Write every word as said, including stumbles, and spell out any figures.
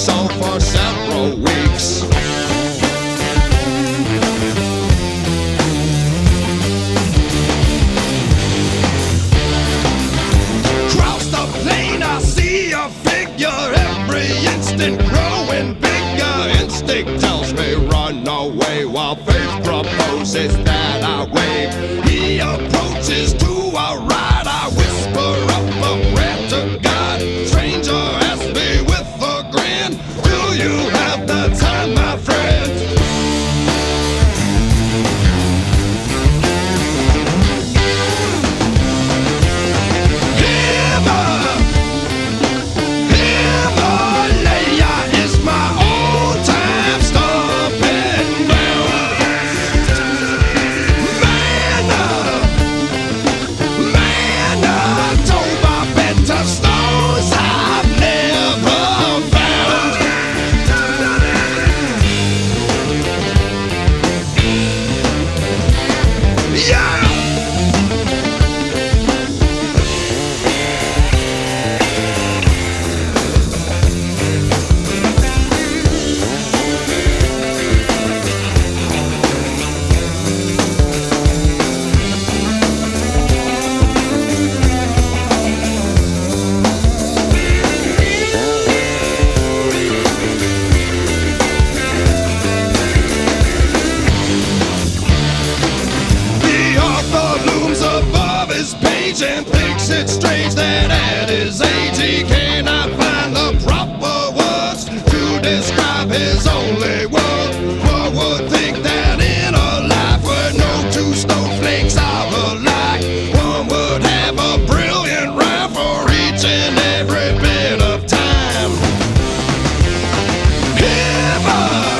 so for several weeks. Cross the plain, I see a figure every instant growing bigger. Instinct tells me run away while faith proposes that I wave. He approaches to a right, I whisper up a prayer to God. Stranger asks me with a grin, do you have the time, my friend? And thinks it's strange that at his age he cannot find the proper words to describe his only world. One would think that in a life where no two snowflakes are alike, one would have a brilliant rhyme for each and every bit of time. Heaven.